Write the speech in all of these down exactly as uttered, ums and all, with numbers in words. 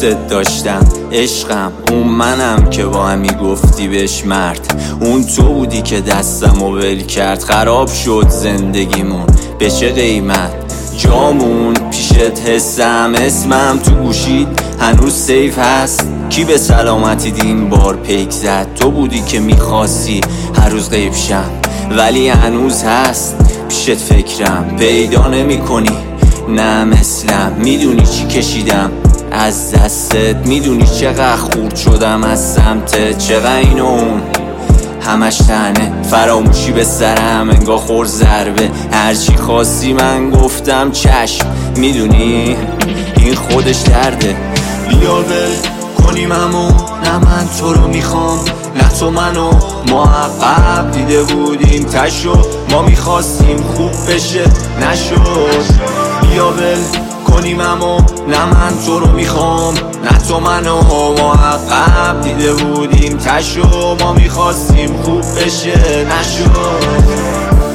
دوستت داشتم عشقم، اون منم که با همی گفتی بهش مرد. اون تو بودی که دستم و ول کرد، خراب شد زندگیمون به چه قیمت. جامون پیشت حسم، اسمم تو گوشید هنوز سیف هست. کی به سلامتی دین بار پیک زد؟ تو بودی که میخواستی هر روز غیب شم، ولی هنوز هست پیشت فکرم. پیدا نمی کنی نه مثلم، میدونی چی کشیدم از دستت، میدونی چقدر خورد شدم از سمتت. چقدر این و اون همش تنه، فراموشی به سرم انگاه خور ضربه. هرچی خواستی من گفتم چشم، میدونی این خودش درده. بیا ول کنیم همون، نه من تو رو میخوام نه تو منو. ما عقب دیده بودیم تشو، ما میخواستیم خوب بشه نشد. بیا ول کنیم همون، نه من تو رو میخوام نه تو منو. ما عقب دیده بودیم تشو، ما میخواستیم خوب بشه نشد.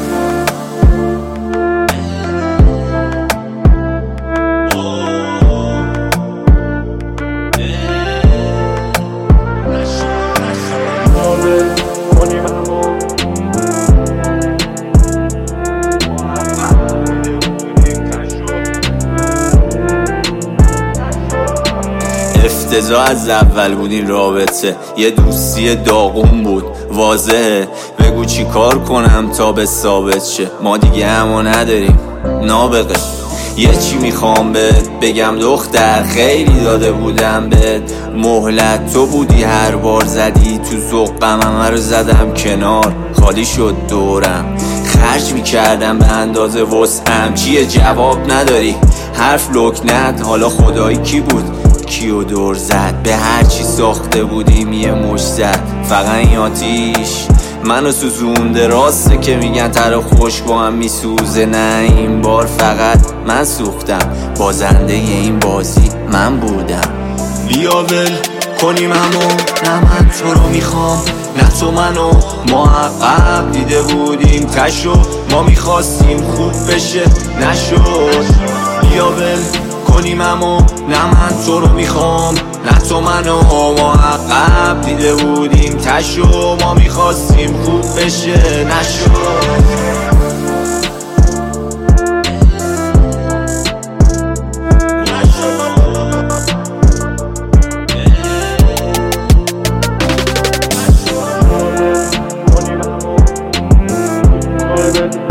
افتضاح از اول بود این رابطه، یه دوستی داغون بود واضحه. بگو چی کار کنم تا به ثابت شه، ما دیگه همو نداریم نابغه. یه چی میخوام بهت بگم دختر، خیلی داده بودم بهت مهلت. تو بودی هر بار زدی تو ذوقم، همه رو زدم کنار خالی شد دورم. خرج میکردم به اندازه وسعم، چیه جواب نداری حرف لکنت. حالا خدایی کی بود کیو دور زد؟ به هر چی ساخته بودیم یه مش زد. فقط این آتیش منو سوزونده، راسته که میگن تر خشک با هم میسوزه. نه این بار فقط من سوختم، بازنده این بازی من بودم. بیا ول کنیم همون، نه من تو رو میخوام نه تو منو. ما عقب دیده بودیم تشو، ما میخواستیم خوب بشه نشد. بیا ول کنیم همون، نه من تو رو میخوام نه تو منو. ما عقب دیده بودیم تشو، ما میخواستیم خوب بشه نشد. Thank you.